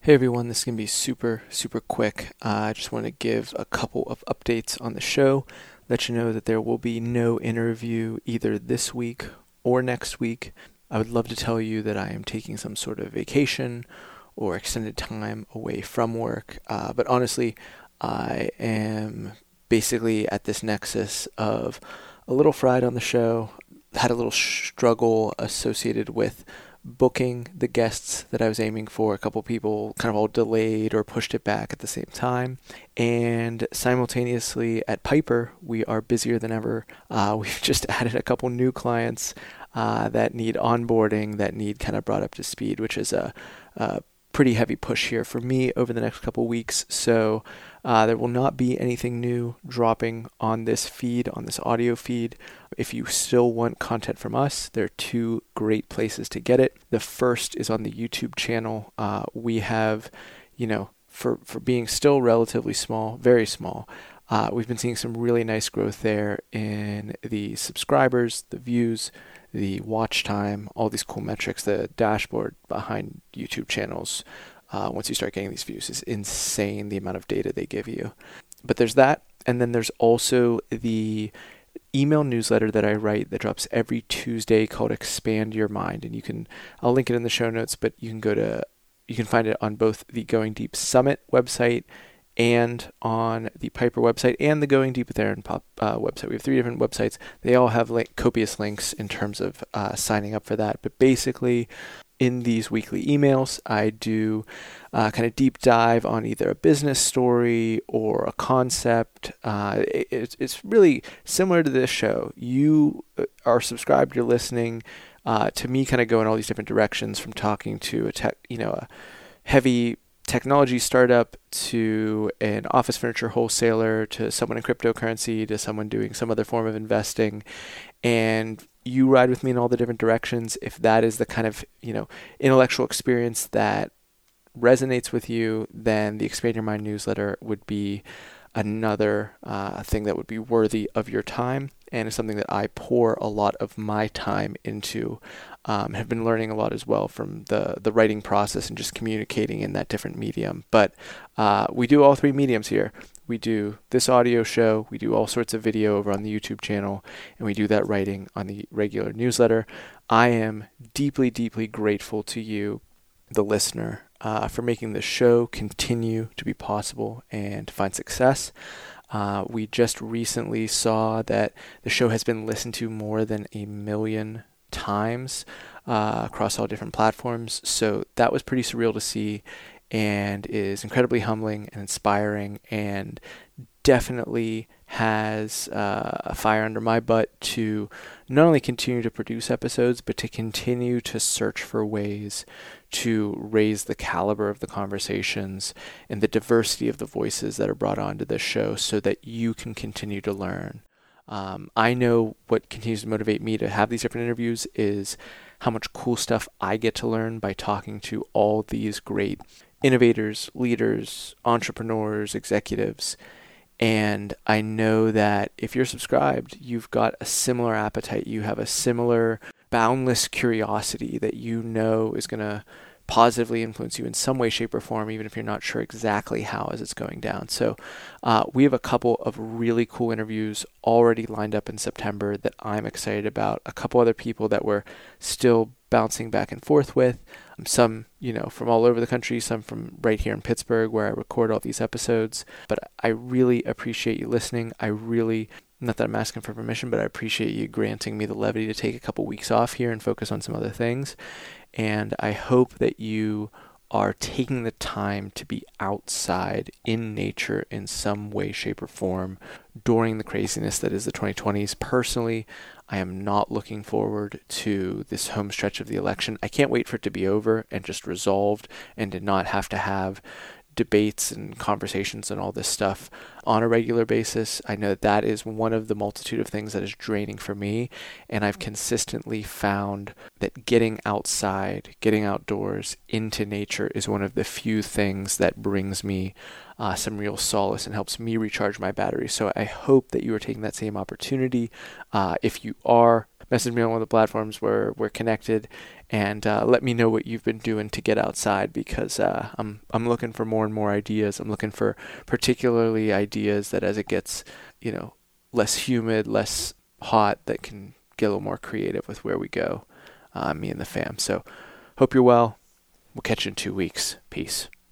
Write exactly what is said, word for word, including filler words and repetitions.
Hey everyone, this is going to be super, super quick. Uh, I just want to give a couple of updates on the show, let you know that there will be no interview either this week or next week. I would love to tell you that I am taking some sort of vacation or extended time away from work, uh, but honestly, I am basically at this nexus of a little fried on the show, had a little struggle associated with booking the guests that I was aiming for. A couple people kind of all delayed or pushed it back at the same time. And simultaneously at Piper, we are busier than ever. Uh, we've just added a couple new clients uh, that need onboarding, that need kind of brought up to speed, which is a, a pretty heavy push here for me over the next couple weeks. So uh, there will not be anything new dropping on this feed, on this audio feed. If you still want content from us, there are two great places to get it. The first is on the YouTube channel. Uh, we have, you know, for, for being still relatively small, very small, uh, we've been seeing some really nice growth there in the subscribers, the views, the watch time, all these cool metrics. The dashboard behind YouTube channels, uh, once you start getting these views, is insane, the amount of data they give you. But there's that, and then there's also the email newsletter that I write that drops every Tuesday called Expand Your Mind. And you can, I'll link it in the show notes, but you can go to, you can find it on both the Going Deep Summit website and on the Piper website and the Going Deep with Aaron pop, uh, website. We have three different websites. They all have like copious links in terms of uh, signing up for that. But basically, in these weekly emails, I do uh, kind of deep dive on either a business story or a concept. Uh, it, it's, it's really similar to this show. You are subscribed, you're listening uh, to me kind of go in all these different directions, from talking to a tech, you know, a heavy technology startup to an office furniture wholesaler to someone in cryptocurrency to someone doing some other form of investing. And you ride with me in all the different directions. If that is the kind of, you know, intellectual experience that resonates with you, then the Expand Your Mind newsletter would be another uh, thing that would be worthy of your time, and is something that I pour a lot of my time into. Um, have been learning a lot as well from the the writing process and just communicating in that different medium. But uh, we do all three mediums here. We do this audio show, we do all sorts of video over on the YouTube channel, and we do that writing on the regular newsletter. I am deeply, deeply grateful to you, the listener, uh, for making the show continue to be possible and to find success. Uh, we just recently saw that the show has been listened to more than a million times uh, across all different platforms. So that was pretty surreal to see, and is incredibly humbling and inspiring, and definitely has uh, a fire under my butt to not only continue to produce episodes, but to continue to search for ways to raise the caliber of the conversations and the diversity of the voices that are brought onto this show, so that you can continue to learn. Um, I know what continues to motivate me to have these different interviews is how much cool stuff I get to learn by talking to all these great innovators, leaders, entrepreneurs, executives. And I know that if you're subscribed, you've got a similar appetite. You have a similar boundless curiosity that you know is going to positively influence you in some way, shape, or form, even if you're not sure exactly how as it's going down. So uh, we have a couple of really cool interviews already lined up in September that I'm excited about. A couple other people that we're still bouncing back and forth with. Um, some, you know, from all over the country, some from right here in Pittsburgh where I record all these episodes. But I really appreciate you listening. I really, not that I'm asking for permission, but I appreciate you granting me the levity to take a couple weeks off here and focus on some other things. And I hope that you are taking the time to be outside in nature in some way, shape, or form during the craziness that is the twenty twenties. Personally, I am not looking forward to this home stretch of the election. I can't wait for it to be over and just resolved, and to not have to have debates and conversations and all this stuff on a regular basis. I know that that is one of the multitude of things that is draining for me, and I've consistently found that getting outside, getting outdoors into nature is one of the few things that brings me uh, some real solace and helps me recharge my battery. So I hope that you are taking that same opportunity. Uh, if you are, message me on one of the platforms where we're connected, And uh, let me know what you've been doing to get outside, because uh, I'm I'm looking for more and more ideas. I'm looking for particularly ideas that, as it gets, you know, less humid, less hot, that can get a little more creative with where we go, uh, me and the fam. So hope you're well. We'll catch you in two weeks. Peace.